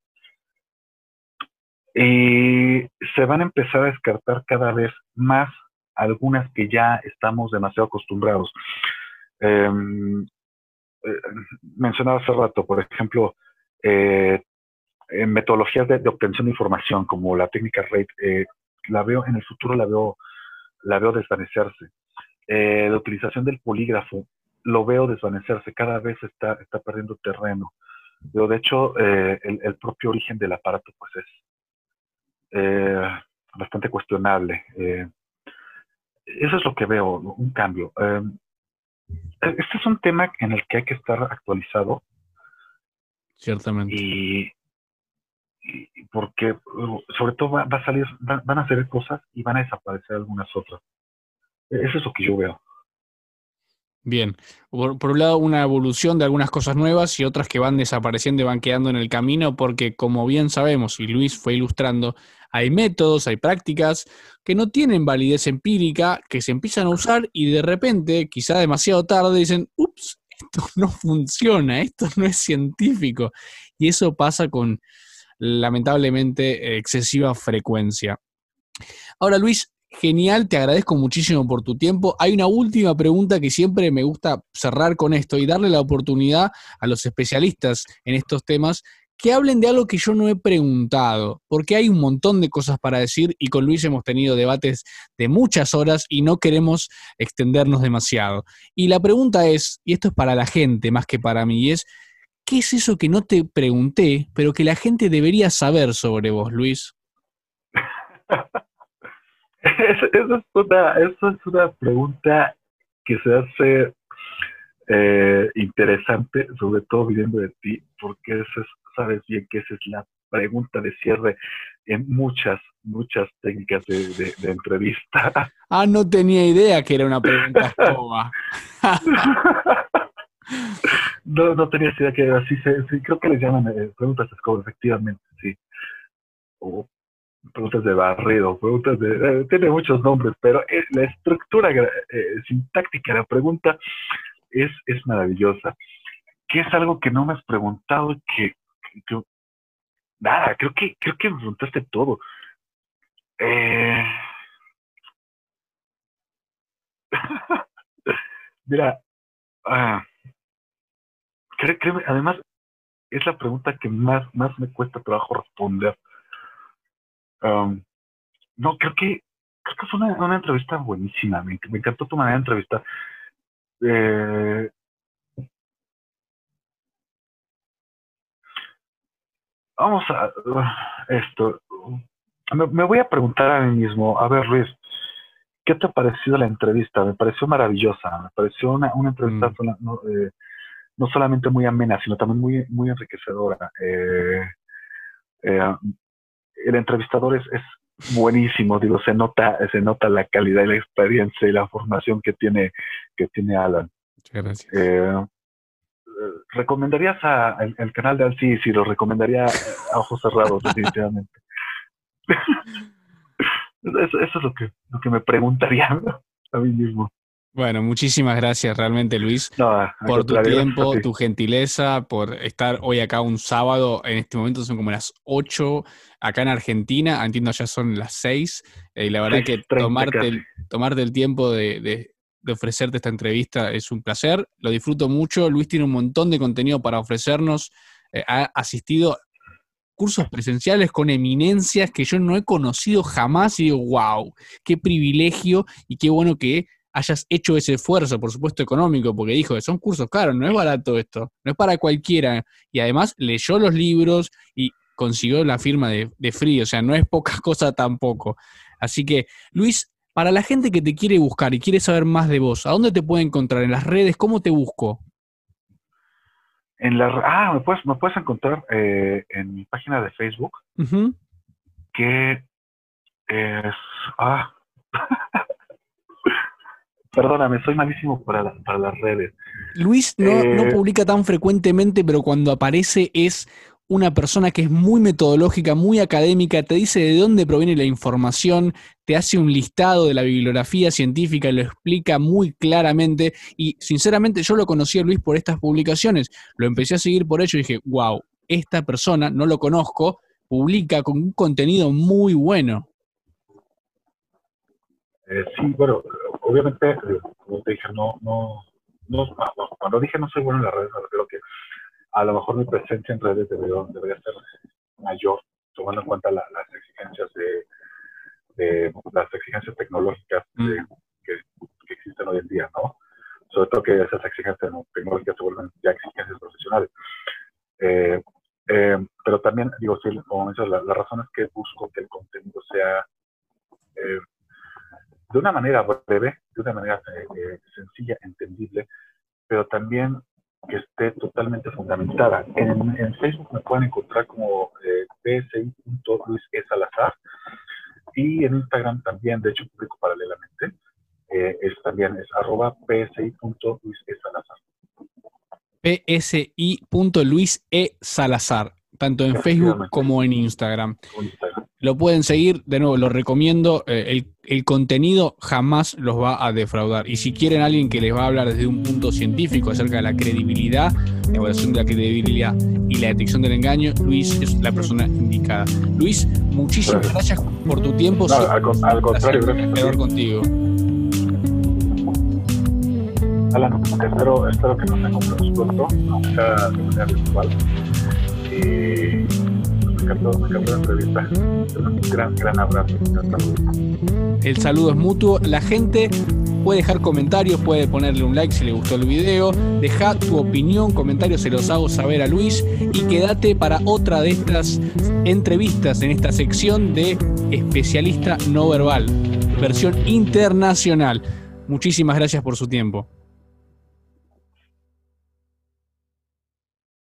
Y se van a empezar a descartar cada vez más algunas que ya estamos demasiado acostumbrados. Eh, eh, mencionaba hace rato, por ejemplo, eh, en metodologías de, de obtención de información, como la técnica RAID, eh, la veo en el futuro, la veo, la veo desvanecerse. Eh, la utilización del polígrafo, lo veo desvanecerse, cada vez está, está perdiendo terreno. Pero de hecho, eh, el, el propio origen del aparato, pues es eh, bastante cuestionable. Eh, eso es lo que veo, un cambio. Eh, este es un tema en el que hay que estar actualizado. Ciertamente. Y, y porque, sobre todo, va, va a salir, va, van a hacer cosas y van a desaparecer algunas otras. Eso es lo que yo veo. Bien, por, por un lado una evolución de algunas cosas nuevas y otras que van desapareciendo y van quedando en el camino porque, como bien sabemos, y Luis fue ilustrando, hay métodos, hay prácticas que no tienen validez empírica, que se empiezan a usar y de repente, quizá demasiado tarde, dicen, ups, esto no funciona, esto no es científico. Y eso pasa con, lamentablemente, excesiva frecuencia. Ahora, Luis, genial, te agradezco muchísimo por tu tiempo. Hay una última pregunta que siempre me gusta cerrar con esto y darle la oportunidad a los especialistas en estos temas que hablen de algo que yo no he preguntado, porque hay un montón de cosas para decir y con Luis hemos tenido debates de muchas horas y no queremos extendernos demasiado. Y la pregunta es, y esto es para la gente más que para mí, es, ¿qué es eso que no te pregunté, pero que la gente debería saber sobre vos, Luis? Esa es una, eso es una pregunta que se hace eh, interesante, sobre todo viniendo de ti, porque eso es, sabes bien que esa es la pregunta de cierre en muchas, muchas técnicas de, de, de entrevista. Ah, no tenía idea que era una pregunta escoba. no, no tenía idea que era así, se, sí, creo que les llaman eh, preguntas escoba, efectivamente, sí. O preguntas de barrido, preguntas de... Eh, tiene muchos nombres, pero eh, la estructura eh, sintáctica de la pregunta es, es maravillosa. ¿Qué es algo que no me has preguntado? Que, que, que nada, creo que, creo que me preguntaste todo. Eh... Mira, uh, creo, creo, además es la pregunta que más, más me cuesta trabajo responder. Um, no, creo que creo que fue una, una entrevista buenísima. Me, me encantó tu manera de entrevistar. Eh, vamos a uh, esto. Me, me voy a preguntar a mí mismo, a ver, Luis, ¿qué te ha parecido la entrevista? Me pareció maravillosa, me pareció una, una entrevista mm. sola, no, eh, no solamente muy amena, sino también muy, muy enriquecedora. Eh, eh, el entrevistador es, es buenísimo, digo, se nota, se nota la calidad y la experiencia y la formación que tiene, que tiene Alan. Muchas gracias. Eh, ¿Recomendarías a, el, el canal de Alci? Sí, lo recomendaría a ojos cerrados, definitivamente. Eso, eso es lo que, lo que me preguntaría, ¿no? A mí mismo. Bueno, muchísimas gracias realmente, Luis, No, al por tu contrario, gracias a tiempo, ti. tu gentileza, por estar hoy acá un sábado. En este momento son como las ocho acá en Argentina, entiendo ya son las seis, eh, y la verdad seis que treinta tomarte casi. el, tomarte el tiempo de, de- de ofrecerte esta entrevista es un placer, lo disfruto mucho. Luis tiene un montón de contenido para ofrecernos, eh, ha asistido cursos presenciales con eminencias que yo no he conocido jamás y digo, wow, qué privilegio y qué bueno que hayas hecho ese esfuerzo, por supuesto económico, porque dijo que son cursos caros, no es barato esto, no es para cualquiera. Y además leyó los libros y consiguió la firma de, de Free, o sea, no es poca cosa tampoco. Así que, Luis, para la gente que te quiere buscar y quiere saber más de vos, ¿a dónde te puede encontrar? ¿En las redes? ¿Cómo te busco? En la, ah, me puedes, me puedes encontrar eh, en mi página de Facebook, Uh-huh. que es, ah, perdóname, soy malísimo para, la, para las redes. Luis no, no Eh, publica tan frecuentemente, pero cuando aparece es una persona que es muy metodológica, muy académica, te dice de dónde proviene la información, te hace un listado de la bibliografía científica, lo explica muy claramente y sinceramente yo lo conocí a Luis por estas publicaciones, lo empecé a seguir por ello y dije, wow, esta persona, no lo conozco, publica con un contenido muy bueno. eh, sí, bueno, obviamente, como te dije, no, no, no, no, cuando dije no soy bueno en las redes, me refiero que a lo mejor mi presencia en redes debería, debería ser mayor, tomando en cuenta la, las exigencias de, de, las exigencias tecnológicas de, que, que existen hoy en día, ¿no? Sobre todo que esas exigencias tecnológicas se vuelven ya exigencias profesionales. Eh, eh, pero también, digo, sí, como mencionas, la, la razón es que busco que el contenido sea eh, de una manera breve, de una manera eh, sencilla, entendible, pero también que esté totalmente fundamentada. En, en Facebook me pueden encontrar como eh, psi.luisesalazar y en Instagram también, de hecho publico paralelamente, eh, es también es arroba psi.luisesalazar. psi.luisesalazar, tanto en Facebook como en Instagram. Instagram. Lo pueden seguir, de nuevo, lo recomiendo, eh, el, el contenido jamás los va a defraudar. Y si quieren alguien que les va a hablar desde un punto científico acerca de la credibilidad, la evaluación de la credibilidad y la detección del engaño, Luis es la persona indicada. Luis, muchísimas gracias, gracias por tu tiempo. No, al, al contrario, gracias. Gracias contigo. Alan, espero, espero que nos encontremos pronto, aunque sea de manera virtual. Y me encantó, me encantó la entrevista. Un gran, gran abrazo. El saludo es mutuo. La gente puede dejar comentarios, puede ponerle un like si le gustó el video. Deja tu opinión, comentarios, se los hago saber a Luis. Y quédate para otra de estas entrevistas en esta sección de especialista no verbal, versión internacional. Muchísimas gracias por su tiempo.